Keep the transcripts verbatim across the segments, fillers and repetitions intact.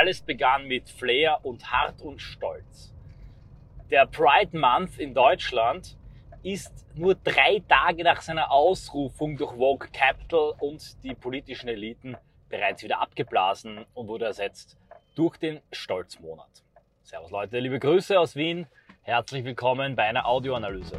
Alles begann mit Flair und Hart und Stolz. Der Pride Month in Deutschland ist nur drei Tage nach seiner Ausrufung durch Woke Capital und die politischen Eliten bereits wieder abgeblasen und wurde ersetzt durch den Stolzmonat. Servus Leute, liebe Grüße aus Wien, herzlich willkommen bei einer Audioanalyse.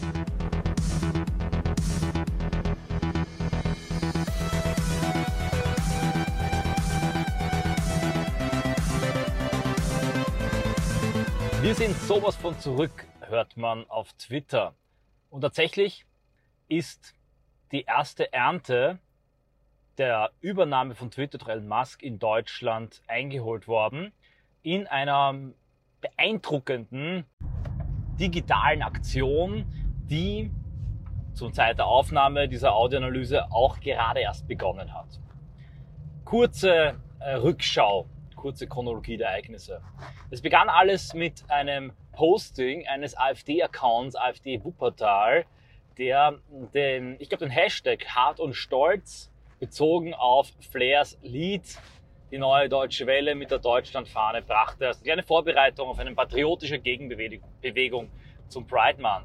Wir sind sowas von zurück, hört man auf Twitter. Und tatsächlich ist die erste Ernte der Übernahme von Twitter durch Elon Musk in Deutschland eingeholt worden in einer beeindruckenden digitalen Aktion, die zur Zeit der Aufnahme dieser Audioanalyse auch gerade erst begonnen hat. Kurze äh, Rückschau. Kurze Chronologie der Ereignisse. Es begann alles mit einem Posting eines AfD-Accounts, AfD Wuppertal, der den, ich glaube, den Hashtag Hart und Stolz bezogen auf Flairs Lied, die Neue Deutsche Welle mit der Deutschlandfahne, brachte. Also eine kleine Vorbereitung auf eine patriotische Gegenbewegung zum Pride Month.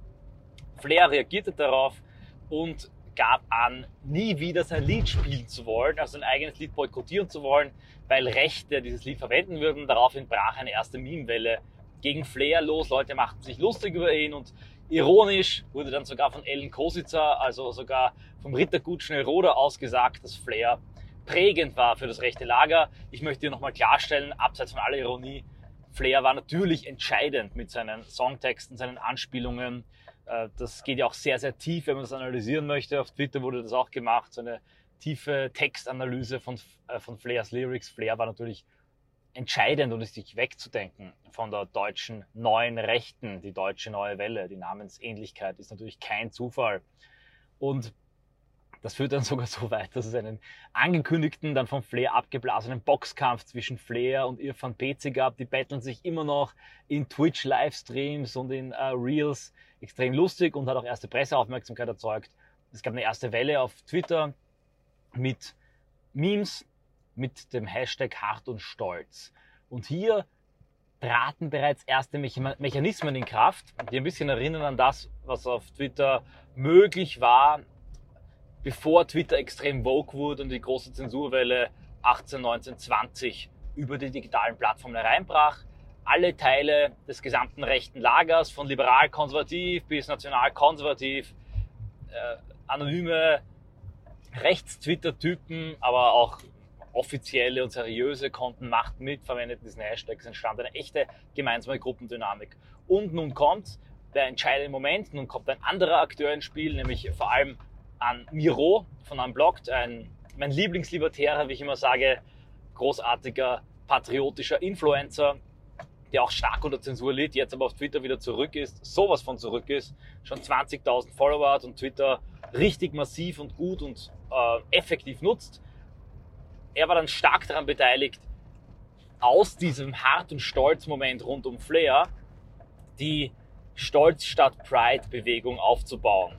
Flair reagierte darauf und gab an, nie wieder sein Lied spielen zu wollen, also sein eigenes Lied boykottieren zu wollen, weil Rechte dieses Lied verwenden würden. Daraufhin brach eine erste Meme-Welle gegen Flair los. Leute machten sich lustig über ihn und ironisch wurde dann sogar von Ellen Kositzer, also sogar vom Rittergut Schnellroder ausgesagt, dass Flair prägend war für das rechte Lager. Ich möchte hier nochmal klarstellen, abseits von aller Ironie, Flair war natürlich entscheidend mit seinen Songtexten, seinen Anspielungen. Das geht ja auch sehr, sehr tief, wenn man das analysieren möchte. Auf Twitter wurde das auch gemacht, so eine tiefe Textanalyse von, von Flairs Lyrics. Flair war natürlich entscheidend und ist nicht wegzudenken von der deutschen neuen Rechten, die deutsche neue Welle. Die Namensähnlichkeit ist natürlich kein Zufall. Und das führt dann sogar so weit, dass es einen angekündigten, dann von Flair abgeblasenen Boxkampf zwischen Flair und Irfan Pezi gab. Die betteln sich immer noch in Twitch-Livestreams und in uh, Reels. Extrem lustig und hat auch erste Presseaufmerksamkeit erzeugt. Es gab eine erste Welle auf Twitter mit Memes mit dem Hashtag Hart und Stolz. Und hier traten bereits erste Mechanismen in Kraft, die ein bisschen erinnern an das, was auf Twitter möglich war, bevor Twitter extrem woke wurde und die große Zensurwelle achtzehn, neunzehn, zwanzig über die digitalen Plattformen hereinbrach. Alle Teile des gesamten rechten Lagers, von liberal-konservativ bis national-konservativ, äh, anonyme Rechts-Twitter-Typen, aber auch offizielle und seriöse Konten macht mit, verwendeten diesen Hashtag. Es entstand eine echte gemeinsame Gruppendynamik. Und nun kommt der entscheidende Moment, nun kommt ein anderer Akteur ins Spiel, nämlich vor allem an Miro von Unblocked, ein, mein Lieblingslibertärer, wie ich immer sage, großartiger, patriotischer Influencer, der auch stark unter Zensur litt, jetzt aber auf Twitter wieder zurück ist, sowas von zurück ist, schon zwanzigtausend Follower hat und Twitter richtig massiv und gut und äh, effektiv nutzt. Er war dann stark daran beteiligt, aus diesem Hart- und Stolz-Moment rund um Flair die Stolz statt Pride-Bewegung aufzubauen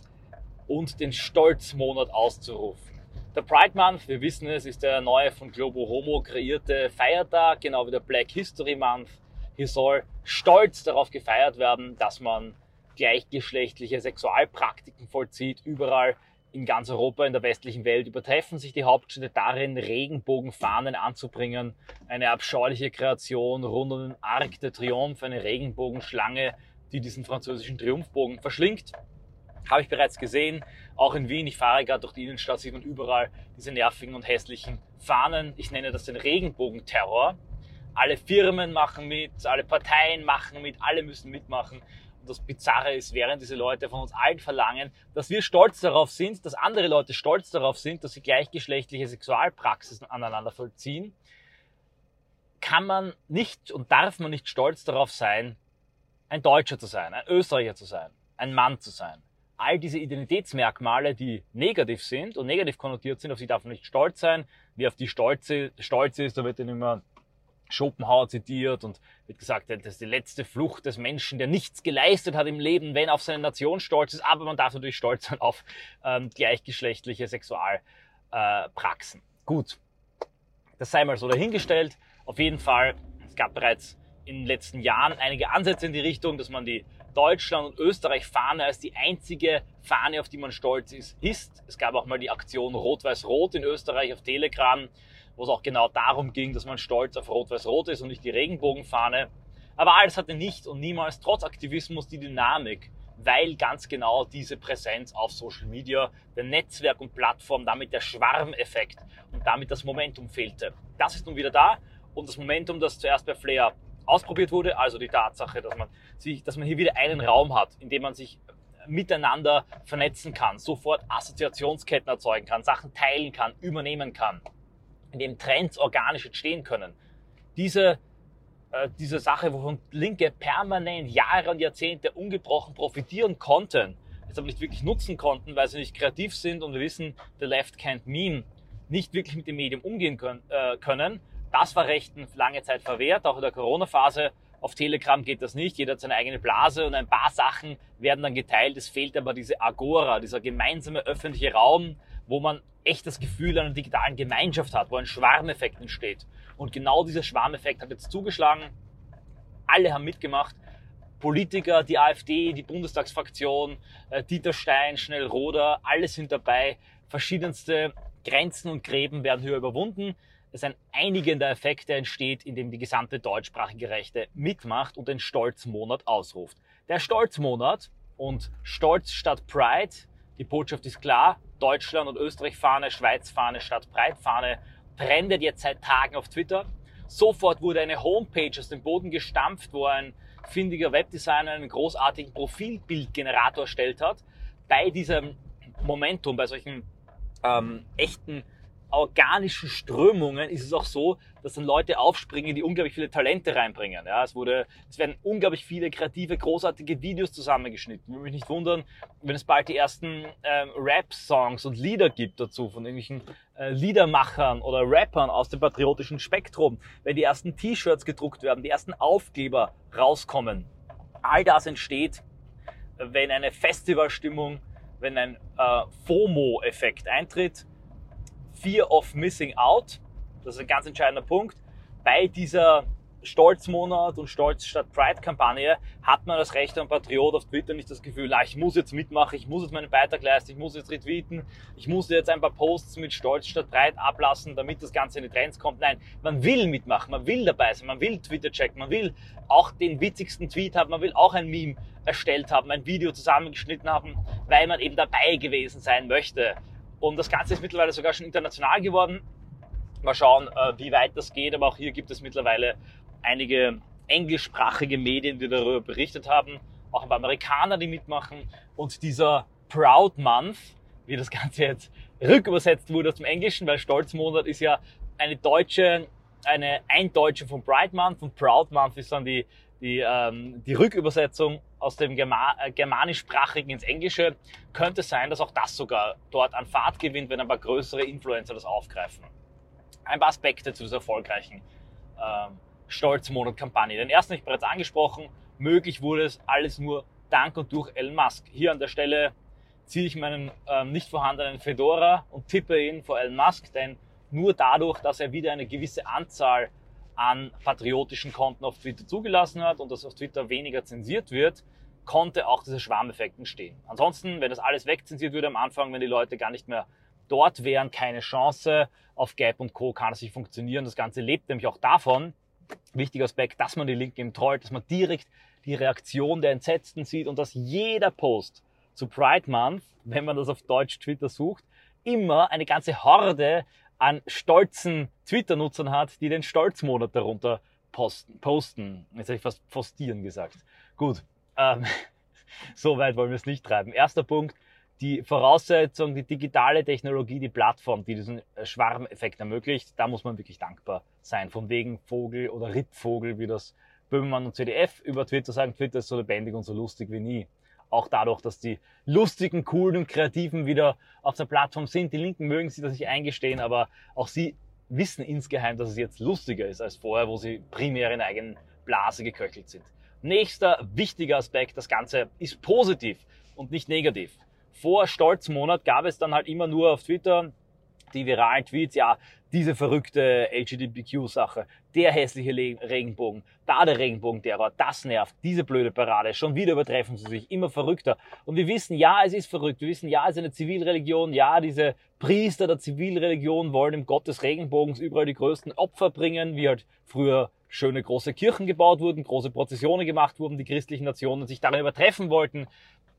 und den Stolzmonat auszurufen. Der Pride Month, wir wissen es, ist der neue von Globo Homo kreierte Feiertag, genau wie der Black History Month. Hier soll stolz darauf gefeiert werden, dass man gleichgeschlechtliche Sexualpraktiken vollzieht. Überall in ganz Europa, in der westlichen Welt übertreffen sich die Hauptstädte darin, Regenbogenfahnen anzubringen. Eine abscheuliche Kreation rund um den Arc de Triomphe, eine Regenbogenschlange, die diesen französischen Triumphbogen verschlingt. Habe ich bereits gesehen, auch in Wien. Ich fahre gerade durch die Innenstadt, sieht man überall diese nervigen und hässlichen Fahnen. Ich nenne das den Regenbogenterror. Alle Firmen machen mit, alle Parteien machen mit, alle müssen mitmachen. Und das Bizarre ist, während diese Leute von uns allen verlangen, dass wir stolz darauf sind, dass andere Leute stolz darauf sind, dass sie gleichgeschlechtliche Sexualpraxisen aneinander vollziehen, kann man nicht und darf man nicht stolz darauf sein, ein Deutscher zu sein, ein Österreicher zu sein, ein Mann zu sein. All diese Identitätsmerkmale, die negativ sind und negativ konnotiert sind, auf die darf man nicht stolz sein. Wie auf die Stolze, stolz ist, da wird dann immer Schopenhauer zitiert und wird gesagt, das ist die letzte Flucht des Menschen, der nichts geleistet hat im Leben, wenn er auf seine Nation stolz ist. Aber man darf natürlich stolz sein auf ähm, gleichgeschlechtliche Sexualpraxen. Äh, Gut, Das sei mal so dahingestellt. Auf jeden Fall, es gab bereits in den letzten Jahren einige Ansätze in die Richtung, dass man die Deutschland- und Österreich-Fahne als die einzige Fahne, auf die man stolz ist, hisst. Es gab auch mal die Aktion Rot-Weiß-Rot in Österreich auf Telegram, wo es auch genau darum ging, dass man stolz auf Rot-Weiß-Rot ist und nicht die Regenbogenfahne. Aber alles hatte nicht und niemals trotz Aktivismus die Dynamik, weil ganz genau diese Präsenz auf Social Media, der Netzwerk und Plattform, damit der Schwarmeffekt und damit das Momentum fehlte. Das ist nun wieder da und das Momentum, das zuerst bei Flare ausprobiert wurde, also die Tatsache, dass man sich, dass man hier wieder einen Raum hat, in dem man sich miteinander vernetzen kann, sofort Assoziationsketten erzeugen kann, Sachen teilen kann, übernehmen kann, in dem Trends organisch entstehen können. Diese, äh, diese Sache, wovon Linke permanent Jahre und Jahrzehnte ungebrochen profitieren konnten, jetzt aber nicht wirklich nutzen konnten, weil sie nicht kreativ sind und wir wissen, the left can't meme, nicht wirklich mit dem Medium umgehen können, äh, können. Das war Rechten lange Zeit verwehrt, auch in der Corona-Phase. Auf Telegram geht das nicht, jeder hat seine eigene Blase und ein paar Sachen werden dann geteilt. Es fehlt aber diese Agora, dieser gemeinsame öffentliche Raum, wo man echt das Gefühl einer digitalen Gemeinschaft hat, wo ein Schwarmeffekt entsteht. Und genau dieser Schwarmeffekt hat jetzt zugeschlagen. Alle haben mitgemacht. Politiker, die AfD, die Bundestagsfraktion, Dieter Stein, Schnellroder, alle sind dabei. Verschiedenste Grenzen und Gräben werden hier überwunden. Es ist ein einigender Effekt, der entsteht, indem die gesamte deutschsprachige Rechte mitmacht und den Stolzmonat ausruft. Der Stolzmonat und Stolz statt Pride, die Botschaft ist klar, Deutschland- und Österreich-Fahne, Schweiz-Fahne statt Pride-Fahne, trendet jetzt seit Tagen auf Twitter. Sofort wurde eine Homepage aus dem Boden gestampft, wo ein findiger Webdesigner einen großartigen Profilbildgenerator erstellt hat. Bei diesem Momentum, bei solchen ähm, echten organischen Strömungen ist es auch so, dass dann Leute aufspringen, die unglaublich viele Talente reinbringen. Ja, es wurde, es werden unglaublich viele kreative, großartige Videos zusammengeschnitten. Ich würde mich nicht wundern, wenn es bald die ersten ähm, Rap-Songs und Lieder gibt dazu von irgendwelchen äh, Liedermachern oder Rappern aus dem patriotischen Spektrum, wenn die ersten T-Shirts gedruckt werden, die ersten Aufkleber rauskommen. All das entsteht, wenn eine Festivalstimmung, wenn ein äh, FOMO-Effekt eintritt. Fear of Missing Out, das ist ein ganz entscheidender Punkt. Bei dieser Stolzmonat und Stolz statt Pride-Kampagne hat man als rechter und Patriot auf Twitter nicht das Gefühl, na, ich muss jetzt mitmachen, ich muss jetzt meinen Beitrag leisten, ich muss jetzt retweeten, ich muss jetzt ein paar Posts mit Stolz statt Pride ablassen, damit das Ganze in die Trends kommt. Nein, man will mitmachen, man will dabei sein, man will Twitter checken, man will auch den witzigsten Tweet haben, man will auch ein Meme erstellt haben, ein Video zusammengeschnitten haben, weil man eben dabei gewesen sein möchte. Und das Ganze ist mittlerweile sogar schon international geworden. Mal schauen, wie weit das geht. Aber auch hier gibt es mittlerweile einige englischsprachige Medien, die darüber berichtet haben. Auch ein paar Amerikaner, die mitmachen. Und dieser Proud Month, wie das Ganze jetzt rückübersetzt wurde aus dem Englischen, weil Stolzmonat ist ja eine deutsche, eine Eindeutsche von Pride Month. Und Proud Month ist dann die, die, ähm, die Rückübersetzung aus dem Germa äh, germanischsprachigen ins Englische. Könnte sein, dass auch das sogar dort an Fahrt gewinnt, wenn ein paar größere Influencer das aufgreifen. Ein paar Aspekte zu dieser erfolgreichen ähm, Stolzmonat-Kampagne. Den ersten habe ich bereits angesprochen. Möglich wurde es alles nur dank und durch Elon Musk. Hier an der Stelle ziehe ich meinen ähm, nicht vorhandenen Fedora und tippe ihn vor Elon Musk, denn nur dadurch, dass er wieder eine gewisse Anzahl an patriotischen Konten auf Twitter zugelassen hat und dass auf Twitter weniger zensiert wird, konnte auch dieser Schwarmeffekt entstehen. Ansonsten, wenn das alles wegzensiert würde am Anfang, wenn die Leute gar nicht mehr dort wären, keine Chance. Auf Gap und Co. kann es nicht funktionieren. Das Ganze lebt nämlich auch davon, wichtiger Aspekt, dass man die Linken eben trollt, dass man direkt die Reaktion der Entsetzten sieht und dass jeder Post zu Pride Month, wenn man das auf Deutsch Twitter sucht, immer eine ganze Horde an stolzen Twitter-Nutzern hat, die den Stolzmonat darunter posten. posten. Jetzt habe ich fast postieren gesagt. Gut, ähm, so weit wollen wir es nicht treiben. Erster Punkt, die Voraussetzung, die digitale Technologie, die Plattform, die diesen Schwarmeffekt ermöglicht, da muss man wirklich dankbar sein. Von wegen Vogel oder Rippvogel, wie das Böhmermann und C D F über Twitter sagen, Twitter ist so lebendig und so lustig wie nie. Auch dadurch, dass die lustigen, coolen und Kreativen wieder auf der Plattform sind. Die Linken mögen sie das nicht eingestehen, aber auch sie wissen insgeheim, dass es jetzt lustiger ist als vorher, wo sie primär in eigenen Blase geköchelt sind. Nächster wichtiger Aspekt, das Ganze ist positiv und nicht negativ. Vor Stolzmonat gab es dann halt immer nur auf Twitter die viralen Tweets, ja, diese verrückte L G B T Q-Sache, der hässliche Regenbogen, da der Regenbogenterror, das nervt, diese blöde Parade, schon wieder übertreffen sie sich, immer verrückter. Und wir wissen, ja, es ist verrückt, wir wissen, ja, es ist eine Zivilreligion, ja, diese Priester der Zivilreligion wollen im Gott des Regenbogens überall die größten Opfer bringen, wie halt früher schöne große Kirchen gebaut wurden, große Prozessionen gemacht wurden, die christlichen Nationen sich darin übertreffen wollten.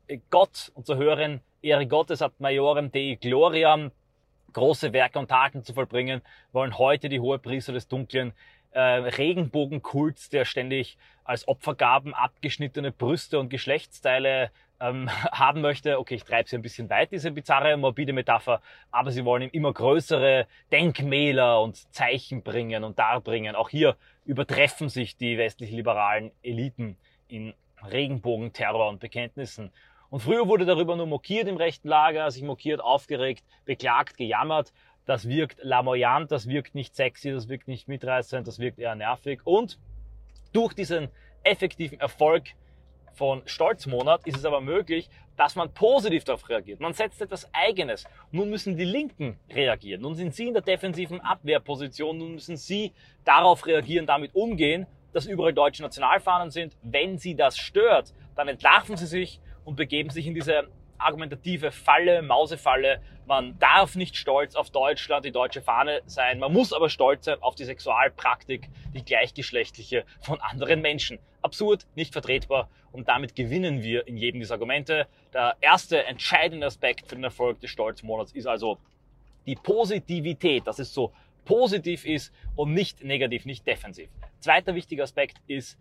Gott, unser höheren Ehre Gottes ad majorem Dei gloriam, große Werke und Taten zu vollbringen, wollen heute die Hohepriester des dunklen äh, Regenbogenkults, der ständig als Opfergaben abgeschnittene Brüste und Geschlechtsteile ähm, haben möchte. Okay, ich treibe sie ein bisschen weit, diese bizarre, morbide Metapher, aber sie wollen ihm immer größere Denkmäler und Zeichen bringen und darbringen. Auch hier übertreffen sich die westlich liberalen Eliten in Regenbogenterror und Bekenntnissen. Und früher wurde darüber nur mokiert im rechten Lager, sich mokiert, aufgeregt, beklagt, gejammert. Das wirkt lamoyant, das wirkt nicht sexy, das wirkt nicht mitreißend, das wirkt eher nervig. Und durch diesen effektiven Erfolg von Stolzmonat ist es aber möglich, dass man positiv darauf reagiert. Man setzt etwas Eigenes. Nun müssen die Linken reagieren. Nun sind sie in der defensiven Abwehrposition. Nun müssen sie darauf reagieren, damit umgehen, dass überall deutsche Nationalfahnen sind. Wenn sie das stört, dann entlarven sie sich und begeben sich in diese argumentative Falle, Mausefalle. Man darf nicht stolz auf Deutschland, die deutsche Fahne sein. Man muss aber stolz sein auf die Sexualpraktik, die gleichgeschlechtliche von anderen Menschen. Absurd, nicht vertretbar und damit gewinnen wir in jedem dieser Argumente. Der erste entscheidende Aspekt für den Erfolg des Stolzmonats ist also die Positivität, dass es so positiv ist und nicht negativ, nicht defensiv. Zweiter wichtiger Aspekt ist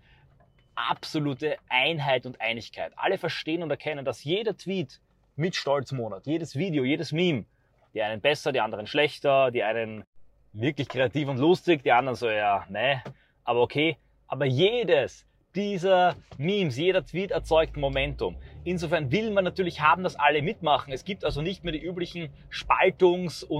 absolute Einheit und Einigkeit. Alle verstehen und erkennen, dass jeder Tweet mit Stolzmonat, jedes Video, jedes Meme, die einen besser, die anderen schlechter, die einen wirklich kreativ und lustig, die anderen so, ja, ne, aber okay. Aber jedes dieser Memes, jeder Tweet erzeugt Momentum. Insofern will man natürlich haben, dass alle mitmachen. Es gibt also nicht mehr die üblichen Spaltungs- und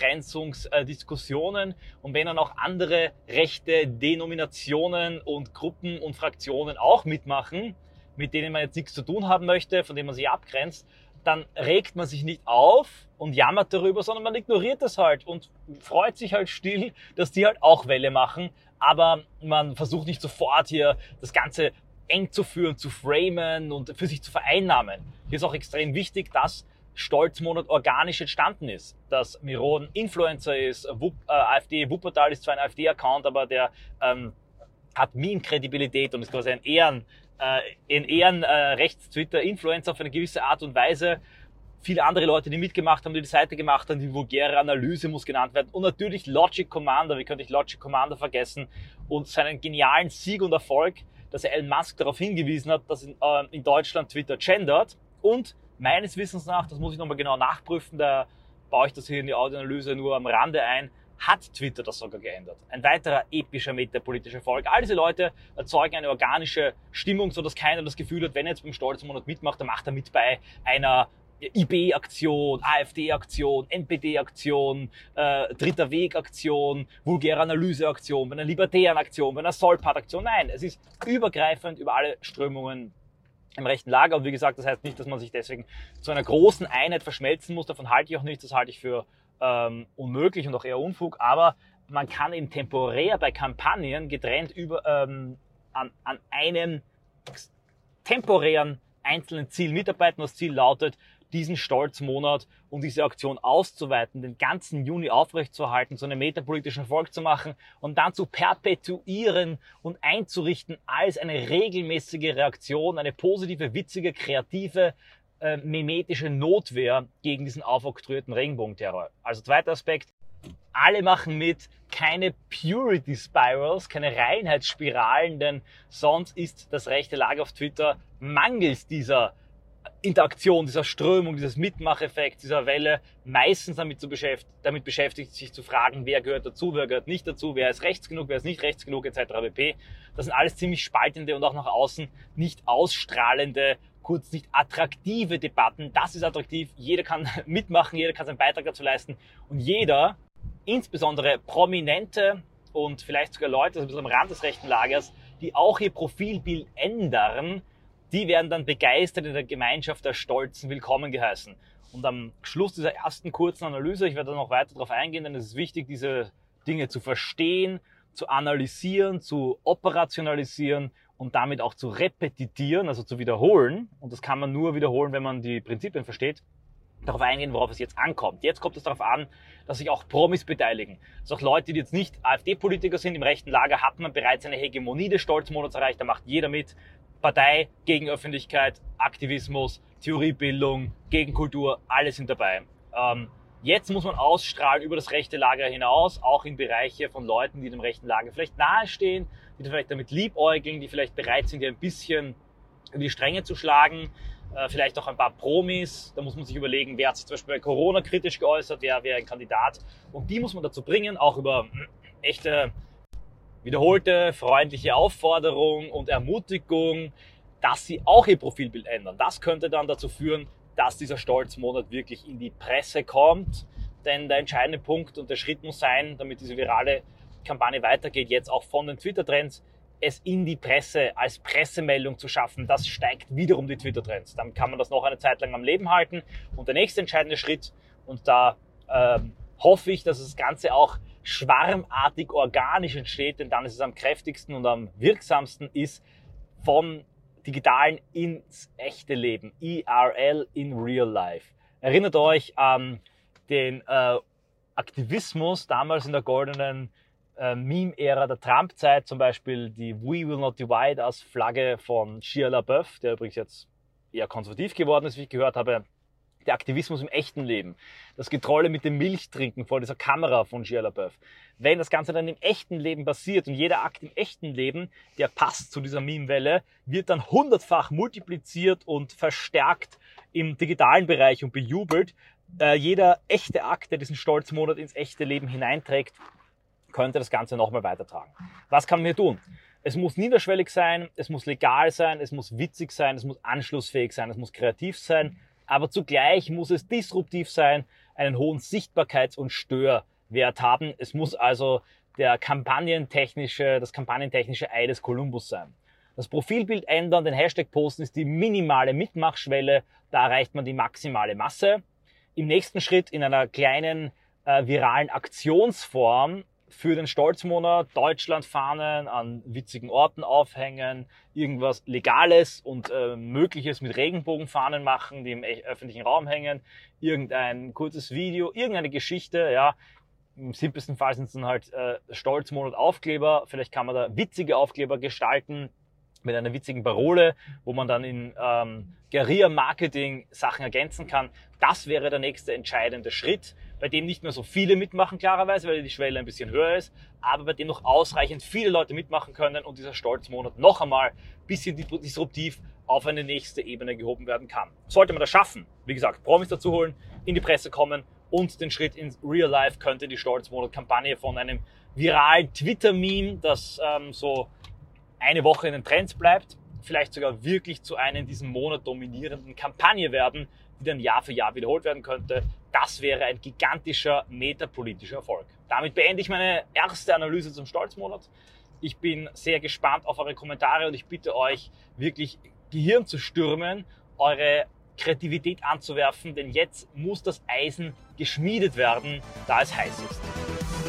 Abgrenzungsdiskussionen. Und wenn dann auch andere rechte Denominationen und Gruppen und Fraktionen auch mitmachen, mit denen man jetzt nichts zu tun haben möchte, von denen man sich abgrenzt, dann regt man sich nicht auf und jammert darüber, sondern man ignoriert das halt und freut sich halt still, dass die halt auch Welle machen. Aber man versucht nicht sofort hier das Ganze eng zu führen, zu framen und für sich zu vereinnahmen. Hier ist auch extrem wichtig, dass Stolzmonat organisch entstanden ist. Dass Miro ein Influencer ist, Wupp, äh, AfD, Wuppertal ist zwar ein AfD-Account, aber der ähm, hat Meme-Kredibilität und ist quasi ein Ehren, äh, ein Ehren äh, Rechts-Twitter-Influencer auf eine gewisse Art und Weise. Viele andere Leute, die mitgemacht haben, die die Seite gemacht haben, die vulgäre Analyse muss genannt werden. Und natürlich Logic Commander, wie könnte ich Logic Commander vergessen? Und seinen genialen Sieg und Erfolg, dass er Elon Musk darauf hingewiesen hat, dass in, äh, in Deutschland Twitter gendert. Und meines Wissens nach, das muss ich nochmal genau nachprüfen, da baue ich das hier in die Audioanalyse nur am Rande ein, hat Twitter das sogar geändert. Ein weiterer epischer metapolitischer Erfolg. All diese Leute erzeugen eine organische Stimmung, so dass keiner das Gefühl hat, wenn er jetzt beim Stolzmonat mitmacht, dann macht er mit bei einer I B-Aktion, AfD-Aktion, N P D-Aktion, äh, Dritter Weg-Aktion, vulgäre Analyse-Aktion, bei einer libertären Aktion, bei einer Solpat-Aktion. Nein, es ist übergreifend über alle Strömungen im rechten Lager. Und wie gesagt, das heißt nicht, dass man sich deswegen zu einer großen Einheit verschmelzen muss. Davon halte ich auch nichts. Das halte ich für ähm, unmöglich und auch eher Unfug. Aber man kann eben temporär bei Kampagnen getrennt über, ähm, an, an einem temporären einzelnen Ziel mitarbeiten. Das Ziel lautet, diesen Stolzmonat und diese Aktion auszuweiten, den ganzen Juni aufrechtzuerhalten, so einen metapolitischen Erfolg zu machen und dann zu perpetuieren und einzurichten als eine regelmäßige Reaktion, eine positive, witzige, kreative, äh, mimetische Notwehr gegen diesen aufoktroyierten Regenbogenterror. Also zweiter Aspekt, alle machen mit, keine Purity Spirals, keine Reinheitsspiralen, denn sonst ist das rechte Lager auf Twitter mangels dieser Interaktion, dieser Strömung, dieses Mitmacheffekts, dieser Welle meistens damit, zu beschäftigt, damit beschäftigt, sich zu fragen, wer gehört dazu, wer gehört nicht dazu, wer ist rechts genug, wer ist nicht rechts genug, et cetera pp. Das sind alles ziemlich spaltende und auch nach außen nicht ausstrahlende, kurz nicht attraktive Debatten. Das ist attraktiv, jeder kann mitmachen, jeder kann seinen Beitrag dazu leisten und jeder, insbesondere Prominente und vielleicht sogar Leute, also ein bisschen am Rand des rechten Lagers, die auch ihr Profilbild ändern, die werden dann begeistert in der Gemeinschaft der Stolzen willkommen geheißen. Und am Schluss dieser ersten kurzen Analyse, ich werde da noch weiter darauf eingehen, denn es ist wichtig, diese Dinge zu verstehen, zu analysieren, zu operationalisieren und damit auch zu repetitieren, also zu wiederholen. Und das kann man nur wiederholen, wenn man die Prinzipien versteht. Darauf eingehen, worauf es jetzt ankommt. Jetzt kommt es darauf an, dass sich auch Promis beteiligen. Dass auch Leute, die jetzt nicht AfD-Politiker sind, im rechten Lager hat man bereits eine Hegemonie des Stolzmonats erreicht. Da macht jeder mit. Partei, Gegenöffentlichkeit, Aktivismus, Theoriebildung, Gegenkultur, alle sind dabei. Ähm, jetzt muss man ausstrahlen über das rechte Lager hinaus, auch in Bereiche von Leuten, die dem rechten Lager vielleicht nahestehen, die vielleicht damit liebäugeln, die vielleicht bereit sind, die ein bisschen über die Stränge zu schlagen. Vielleicht auch ein paar Promis, da muss man sich überlegen, wer hat sich zum Beispiel bei Corona kritisch geäußert, wer wäre ein Kandidat. Und die muss man dazu bringen, auch über echte, wiederholte, freundliche Aufforderung und Ermutigung, dass sie auch ihr Profilbild ändern. Das könnte dann dazu führen, dass dieser Stolzmonat wirklich in die Presse kommt. Denn der entscheidende Punkt und der Schritt muss sein, damit diese virale Kampagne weitergeht, jetzt auch von den Twitter-Trends, es in die Presse als Pressemeldung zu schaffen, das steigt wiederum die Twitter-Trends. Dann kann man das noch eine Zeit lang am Leben halten. Und der nächste entscheidende Schritt, und da ähm, hoffe ich, dass das Ganze auch schwarmartig organisch entsteht, denn dann ist es am kräftigsten und am wirksamsten, ist vom Digitalen ins echte Leben. I R L, in real life. Erinnert euch an den äh, Aktivismus damals in der goldenen Äh, Meme-Ära der Trump-Zeit, zum Beispiel die We Will Not Divide als Flagge von Shia LaBeouf, der übrigens jetzt eher konservativ geworden ist, wie ich gehört habe. Der Aktivismus im echten Leben, das Getrolle mit dem Milchtrinken vor dieser Kamera von Shia LaBeouf. Wenn das Ganze dann im echten Leben passiert und jeder Akt im echten Leben, der passt zu dieser Meme-Welle, wird dann hundertfach multipliziert und verstärkt im digitalen Bereich und bejubelt. Äh, jeder echte Akt, der diesen Stolzmonat ins echte Leben hineinträgt, könnte das Ganze nochmal weitertragen. Was kann man hier tun? Es muss niederschwellig sein, es muss legal sein, es muss witzig sein, es muss anschlussfähig sein, es muss kreativ sein, aber zugleich muss es disruptiv sein, einen hohen Sichtbarkeits- und Störwert haben. Es muss also der kampagnentechnische, das kampagnentechnische Ei des Kolumbus sein. Das Profilbild ändern, den Hashtag posten ist die minimale Mitmachschwelle, da erreicht man die maximale Masse. Im nächsten Schritt in einer kleinen äh, viralen Aktionsform für den Stolzmonat Deutschlandfahnen an witzigen Orten aufhängen, irgendwas Legales und äh, Mögliches mit Regenbogenfahnen machen, die im öffentlichen Raum hängen, irgendein kurzes Video, irgendeine Geschichte, ja. Im simpelsten Fall sind es dann halt äh, Stolzmonat Aufkleber, vielleicht kann man da witzige Aufkleber gestalten mit einer witzigen Parole, wo man dann in ähm, Guerilla-Marketing Sachen ergänzen kann. Das wäre der nächste entscheidende Schritt, bei dem nicht mehr so viele mitmachen, klarerweise, weil die Schwelle ein bisschen höher ist, aber bei dem noch ausreichend viele Leute mitmachen können und dieser Stolzmonat noch einmal ein bisschen disruptiv auf eine nächste Ebene gehoben werden kann. Sollte man das schaffen, wie gesagt, Promis dazu holen, in die Presse kommen und den Schritt ins Real Life, könnte die Stolzmonat-Kampagne von einem viralen Twitter-Meme, das ähm, so eine Woche in den Trends bleibt, vielleicht sogar wirklich zu einer in diesem Monat dominierenden Kampagne werden, die dann Jahr für Jahr wiederholt werden könnte. Das wäre ein gigantischer metapolitischer Erfolg. Damit beende ich meine erste Analyse zum Stolzmonat. Ich bin sehr gespannt auf eure Kommentare und ich bitte euch wirklich Gehirn zu stürmen, eure Kreativität anzuwerfen, denn jetzt muss das Eisen geschmiedet werden, da es heiß ist.